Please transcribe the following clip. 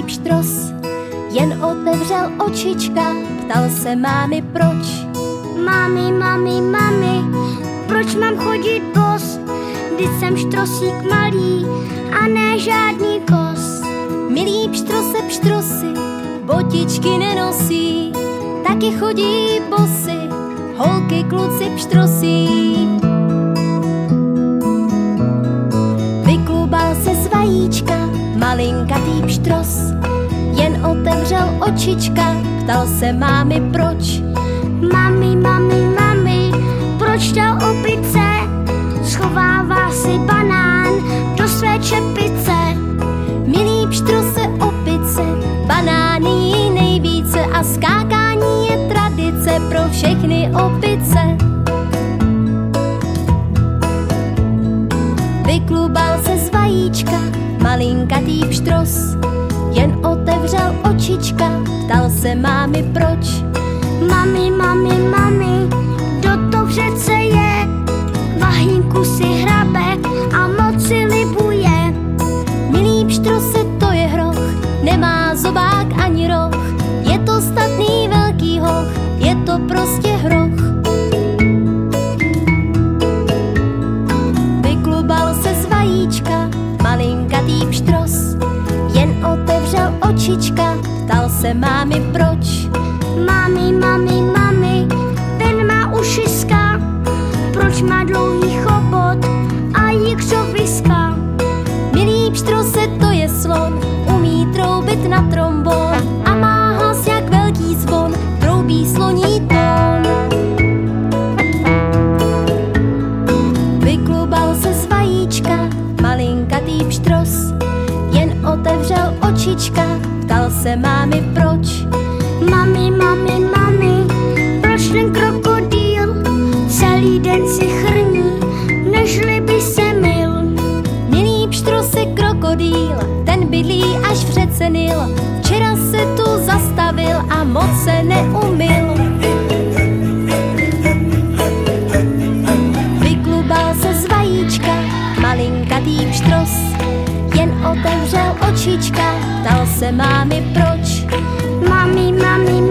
malý pštros jen otevřel očička, ptal se mámy proč. Mami, mami, mami, proč mám chodit bos? Vždyť jsem štrosík malý a ne žádný kos. Milý pštrose, pštrosy, botičky nenosí, taky chodí bosy, holky, kluci pštrosí. Vyklubal se z vajíčka malinkatý pštros, jen otevřel očička, ptal se mámy proč. Mami, mami, mami, proč ta opice schovává si banán do své čepice? Milý pštrose, opice, banány jí nejvíce a skákání je tradice pro všechny opice. Vyklubal se z vajíčka malinkatý pštros, jen otevřel očička, ptal se mámy proč. Mami, mami, mami, kdo to v řece je? Vahínku si hrabe a moc si libuje. Milý pštrose, to je hroch, nemá zobák ani roh, je to statný velký hoch, je to prostě hroch. Vyklubal se z vajíčka malinkatý pštros, jen otevřel očička, ptal se mámy proč. Mami, mami, mami, ten má ušiska, proč má dlouhý chobot a jikřoviska? Milý pštrose, to je slon, umí troubit na trombon a má hlas jak velký zvon, troubí sloní tón. Vyklubal se z vajíčka malinkatý pštros, jen otevřel očička, ptal se mámy proč. Mami, mami, mami, proč ten krokodýl celý den si chrní, nežli by se myl? Milý pštrose, krokodýl, ten bydlí až v řece Nil, včera se tu zastavil a moc se neumyl. Vyklubal se z vajíčka malinkatý pštros, jen otevřel očička, ptal se mámy proč. Mami, mami,